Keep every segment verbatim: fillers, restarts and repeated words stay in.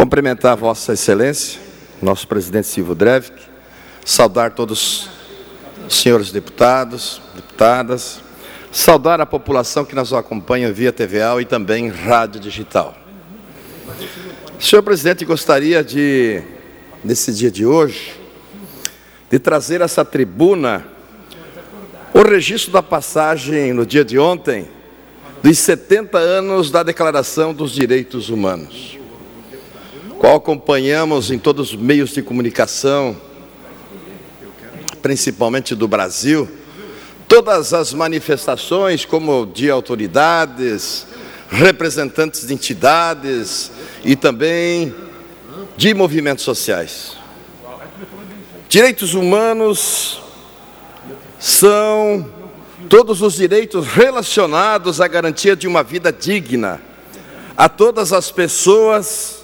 Cumprimentar Vossa Excelência, nosso presidente Silvio Drevik, saudar todos os senhores deputados, deputadas, saudar a população que nos acompanha via T V A e também rádio digital. Senhor presidente, gostaria de, nesse dia de hoje, de trazer essa tribuna o registro da passagem no dia de ontem dos setenta anos da Declaração dos Direitos Humanos, qual acompanhamos em todos os meios de comunicação, principalmente do Brasil, todas as manifestações como de autoridades, representantes de entidades e também de movimentos sociais. Direitos humanos são todos os direitos relacionados à garantia de uma vida digna. A todas as pessoas,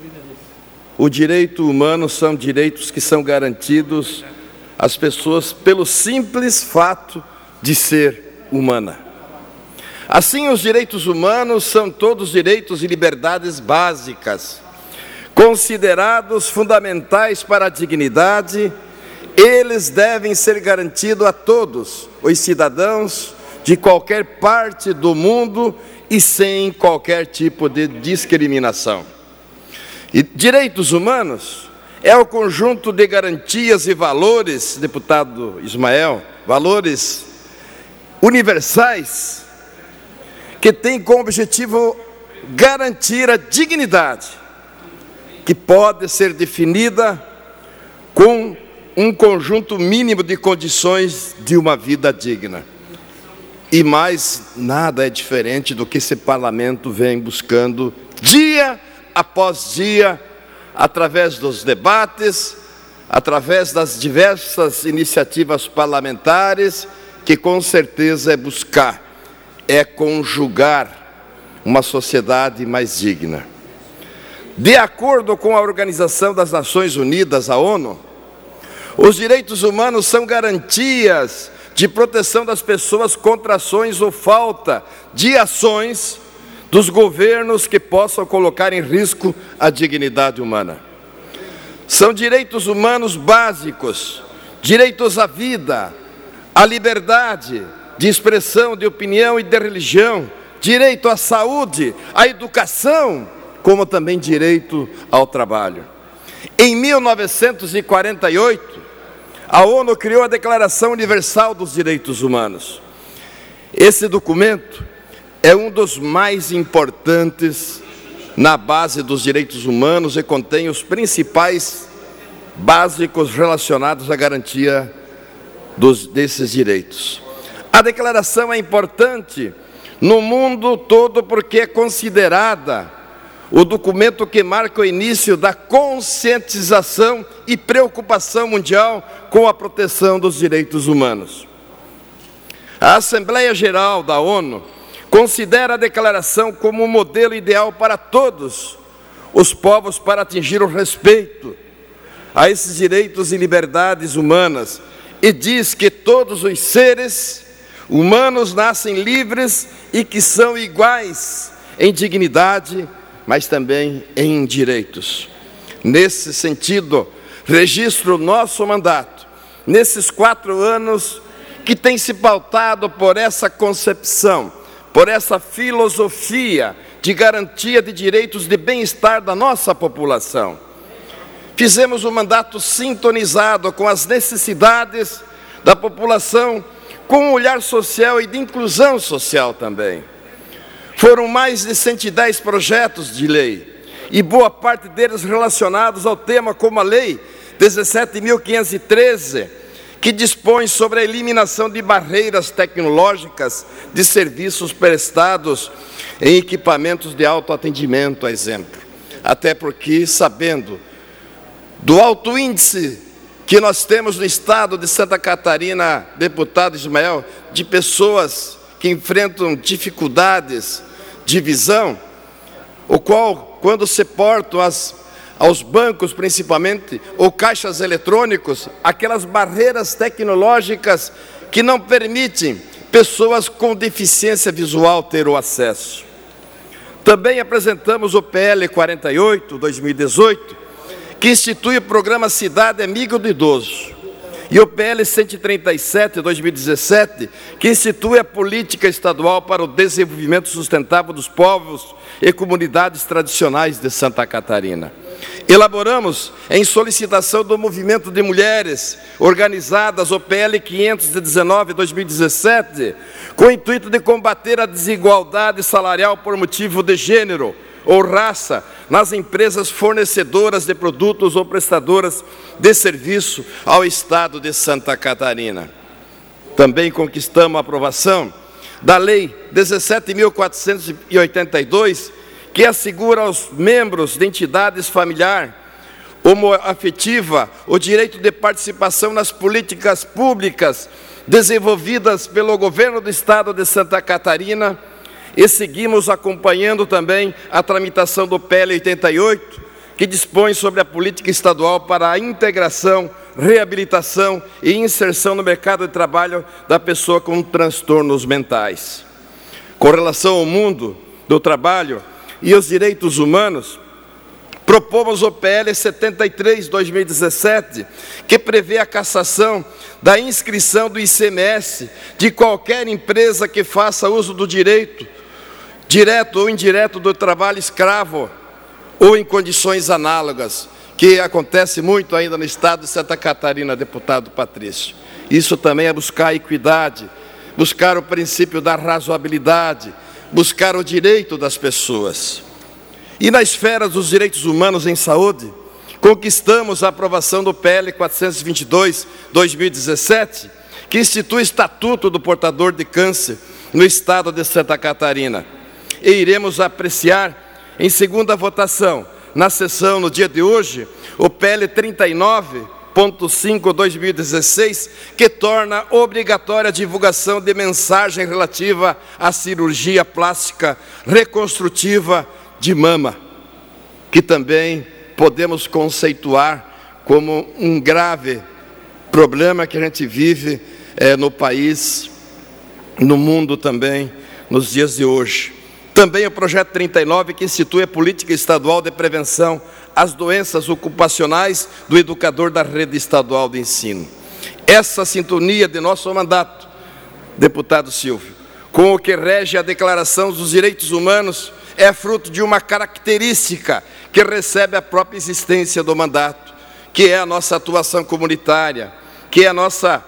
o direito humano são direitos que são garantidos às pessoas pelo simples fato de ser humana. Assim, os direitos humanos são todos direitos e liberdades básicas, considerados fundamentais para a dignidade. Eles devem ser garantidos a todos os cidadãos de qualquer parte do mundo e sem qualquer tipo de discriminação. E direitos humanos é o conjunto de garantias e valores, deputado Ismael, valores universais, que tem como objetivo garantir a dignidade, que pode ser definida com um conjunto mínimo de condições de uma vida digna. E mais nada é diferente do que esse parlamento vem buscando dia após dia, através dos debates, através das diversas iniciativas parlamentares, que com certeza é buscar, é conjugar uma sociedade mais digna. De acordo com a Organização das Nações Unidas, a ONU, os direitos humanos são garantias de proteção das pessoas contra ações ou falta de ações dos governos que possam colocar em risco a dignidade humana. São direitos humanos básicos, direitos à vida, à liberdade de expressão, de opinião e de religião, direito à saúde, à educação, como também direito ao trabalho. Em mil novecentos e quarenta e oito, a ONU criou a Declaração Universal dos Direitos Humanos. Esse documento é um dos mais importantes na base dos direitos humanos e contém os principais básicos relacionados à garantia dos, desses direitos. A declaração é importante no mundo todo porque é considerada o documento que marca o início da conscientização e preocupação mundial com a proteção dos direitos humanos. A Assembleia Geral da ONU considera a declaração como um modelo ideal para todos os povos para atingir o respeito a esses direitos e liberdades humanas e diz que todos os seres humanos nascem livres e que são iguais em dignidade, mas também em direitos. Nesse sentido, registro nosso mandato, nesses quatro anos que tem se pautado por essa concepção, por essa filosofia de garantia de direitos de bem-estar da nossa população. Fizemos um mandato sintonizado com as necessidades da população, com um olhar social e de inclusão social também. Foram mais de cento e dez projetos de lei, e boa parte deles relacionados ao tema, como a Lei dezessete mil quinhentos e treze, que dispõe sobre a eliminação de barreiras tecnológicas de serviços prestados em equipamentos de autoatendimento, a exemplo. Até porque, sabendo do alto índice que nós temos no estado de Santa Catarina, deputado Ismael, de pessoas que enfrentam dificuldades de visão, o qual, quando se portam as, aos bancos principalmente, ou caixas eletrônicos, aquelas barreiras tecnológicas que não permitem pessoas com deficiência visual ter o acesso. Também apresentamos o P L quarenta e oito, dois mil e dezoito, que institui o programa Cidade Amiga do Idoso, e o P L cento e trinta e sete, dois mil e dezessete, que institui a Política Estadual para o Desenvolvimento Sustentável dos Povos e Comunidades Tradicionais de Santa Catarina. Elaboramos, em solicitação do Movimento de Mulheres Organizadas, o P L quinhentos e dezenove, dois mil e dezessete, com o intuito de combater a desigualdade salarial por motivo de gênero ou raça nas empresas fornecedoras de produtos ou prestadoras de serviço ao Estado de Santa Catarina. Também conquistamos a aprovação da Lei dezessete mil quatrocentos e oitenta e dois, que assegura aos membros de entidades familiar homoafetiva o direito de participação nas políticas públicas desenvolvidas pelo governo do Estado de Santa Catarina, e seguimos acompanhando também a tramitação do P L oitenta e oito, que dispõe sobre a política estadual para a integração, reabilitação e inserção no mercado de trabalho da pessoa com transtornos mentais. Com relação ao mundo do trabalho e os direitos humanos, propomos o P L setenta e três, dois mil e dezessete, que prevê a cassação da inscrição do I C M S de qualquer empresa que faça uso do direito, direto ou indireto, do trabalho escravo ou em condições análogas, que acontece muito ainda no estado de Santa Catarina, deputado Patrício. Isso também é buscar a equidade, buscar o princípio da razoabilidade, buscar o direito das pessoas. E na esfera dos direitos humanos em saúde, conquistamos a aprovação do P L quatrocentos e vinte e dois, dois mil e dezessete, que institui o Estatuto do Portador de Câncer no estado de Santa Catarina. E iremos apreciar em segunda votação, na sessão no dia de hoje, o P L trinta e nove ponto cinco, dois mil e dezesseis, que torna obrigatória a divulgação de mensagem relativa à cirurgia plástica reconstrutiva de mama, que também podemos conceituar como um grave problema que a gente vive é, no país, no mundo também, nos dias de hoje. Também o projeto trinta e nove, que institui a política estadual de prevenção às doenças ocupacionais do educador da rede estadual de ensino. Essa sintonia de nosso mandato, deputado Silvio, com o que rege a Declaração dos Direitos Humanos, é fruto de uma característica que recebe a própria existência do mandato, que é a nossa atuação comunitária, que é a nossa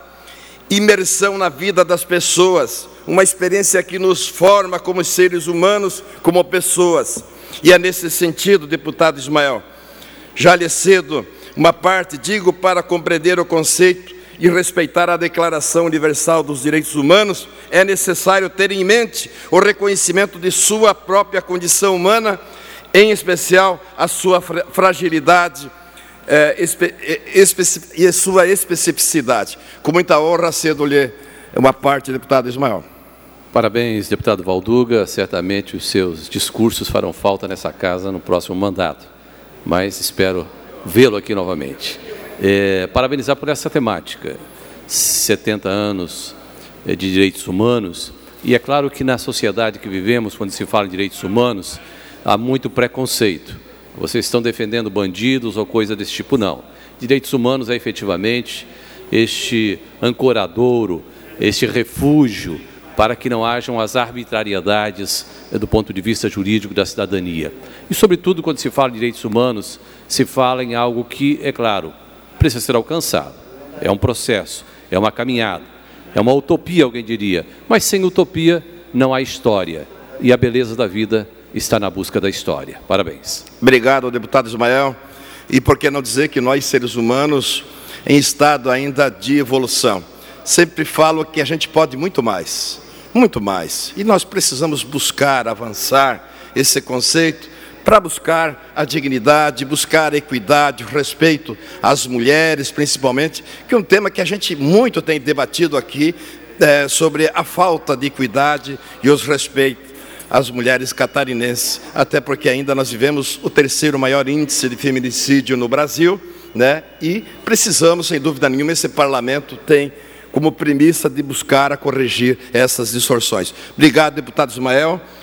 imersão na vida das pessoas, uma experiência que nos forma como seres humanos, como pessoas. E é nesse sentido, deputado Ismael, já lhe cedo uma parte, digo, para compreender o conceito e respeitar a Declaração Universal dos Direitos Humanos, é necessário ter em mente o reconhecimento de sua própria condição humana, em especial a sua fragilidade é, espe, espe, e sua especificidade. Com muita honra, cedo-lhe uma parte, deputado Ismael. Parabéns, deputado Valduga. Certamente os seus discursos farão falta nessa casa no próximo mandato, mas espero vê-lo aqui novamente. É, parabenizar por essa temática, setenta anos de direitos humanos, e é claro que na sociedade que vivemos, quando se fala em direitos humanos, há muito preconceito. Vocês estão defendendo bandidos ou coisa desse tipo? Não. Direitos humanos é efetivamente este ancoradouro, este refúgio, para que não hajam as arbitrariedades do ponto de vista jurídico da cidadania. E, sobretudo, quando se fala em direitos humanos, se fala em algo que, é claro, precisa ser alcançado. É um processo, é uma caminhada, é uma utopia, alguém diria. Mas sem utopia não há história. E a beleza da vida está na busca da história. Parabéns. Obrigado, deputado Ismael. E por que não dizer que nós, seres humanos, em estado ainda de evolução, sempre falo que a gente pode muito mais, muito mais. E nós precisamos buscar, avançar esse conceito, para buscar a dignidade, buscar a equidade, o respeito às mulheres, principalmente, que é um tema que a gente muito tem debatido aqui, é, sobre a falta de equidade e os respeitos às mulheres catarinenses, até porque ainda nós vivemos o terceiro maior índice de feminicídio no Brasil, né? E precisamos, sem dúvida nenhuma, esse parlamento tem como premissa de buscar a corrigir essas distorções. Obrigado, deputado Ismael.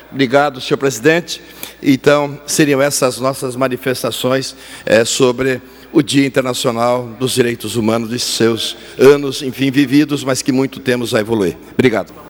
Obrigado, senhor presidente. Então, seriam essas nossas manifestações é, sobre o Dia Internacional dos Direitos Humanos e seus anos, enfim, vividos, mas que muito temos a evoluir. Obrigado.